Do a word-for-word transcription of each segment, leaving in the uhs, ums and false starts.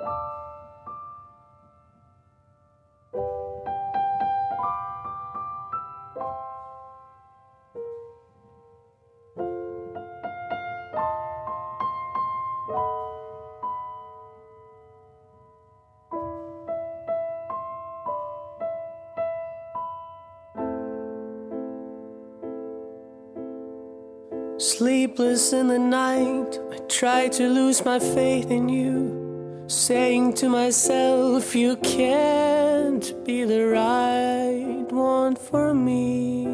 Sleepless in the night, I try to lose my faith in you, saying to myself, you can't be the right one for me.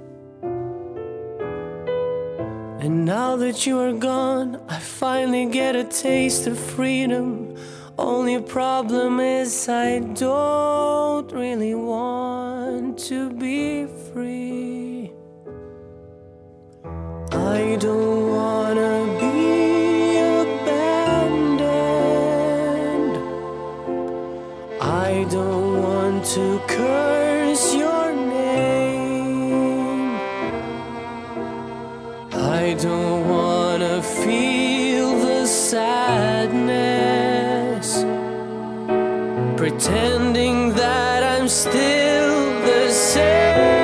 And now that you are gone, I finally get a taste of freedom. Only problem is I don't really want to be free. I don't wanna be abandoned. I don't want to curse your name. I don't wanna feel the sadness, pretending that I'm still the same.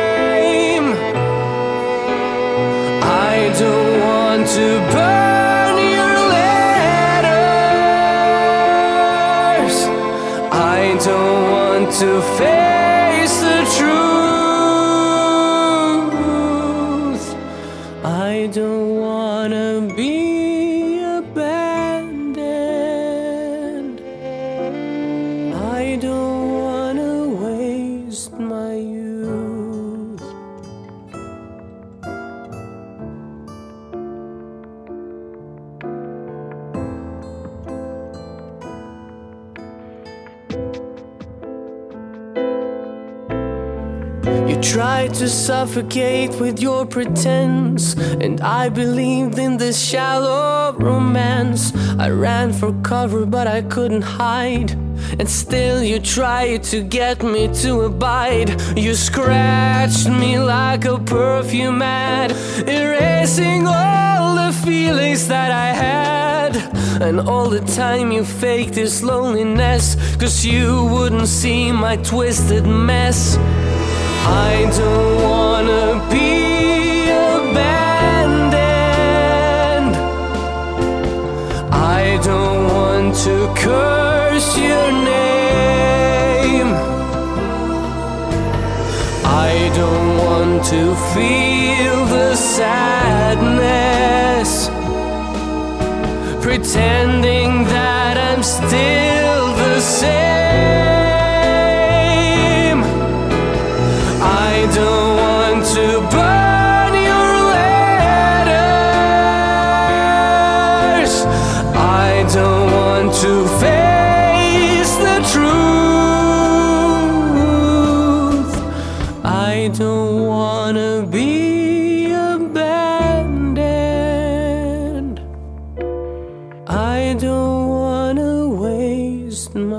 I don't want to burn your letters. I don't want to face the truth. I don't want to be abandoned. I don't want to waste my youth. You tried to suffocate with your pretense, and I believed in this shallow romance. I ran for cover but I couldn't hide, and still you tried to get me to abide. You scratched me like a perfume ad, erasing all the feelings that I had. And all the time you faked this loneliness, 'cause you wouldn't see my twisted mess. I don't wanna be abandoned. I don't want to curse your name. I don't want to feel the sadness, pretending that I'm still the same. I don't want to burn your letters. I don't want to face the truth. I don't want to be abandoned. I don't want to waste my